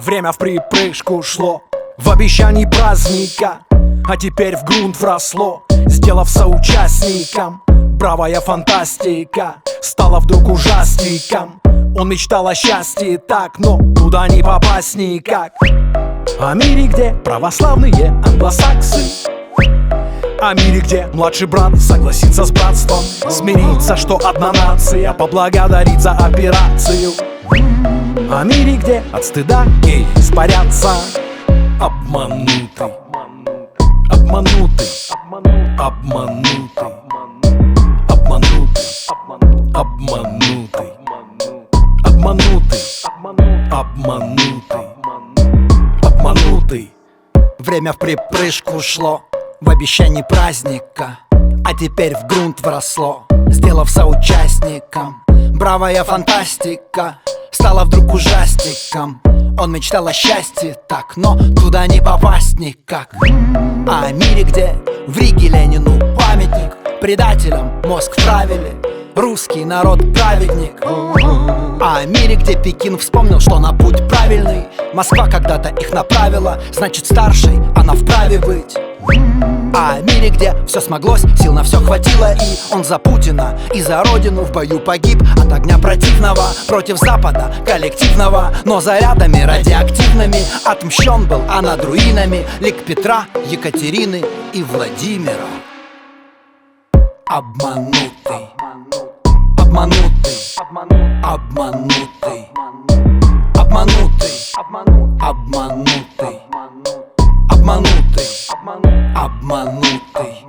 Время в припрыжку шло, в обещании праздника, а теперь в грунт вросло, сделав соучастником. Бравая фантастика стала вдруг ужастиком. Он мечтал о счастье так, но туда не попасть никак. О мире, где православные англосаксы, о мире, где младший брат согласится с братством, смириться, что одна нация, поблагодарить за операцию. О мире, где от стыда геи испарятся. Обманутый, обманутый, обманутый, обманутый, обманутый, обманутый, обманутый, обманутый. Время в припрыжку шло, в обещании праздника, а теперь в грунт вросло, сделав соучастником. Бравая фантастика стала вдруг ужастиком. Он мечтал о счастье так, но туда не попасть никак. А о мире, где в Риге Ленину памятник, предателям мозг вправили, русский народ праведник. А о мире, где Пекин вспомнил, что на путь правильный Москва когда-то их направила, значит старшей она вправе быть. А о мире, где все смоглось, сил на все хватило, и он за Путина и за родину в бою погиб от огня противного против Запада коллективного, но зарядами радиоактивными отмщен был, а над руинами лик Петра, Екатерины и Владимира. Обманутый, обманутый, обманутый, обманутый, обманутый, обманутый, обманутый.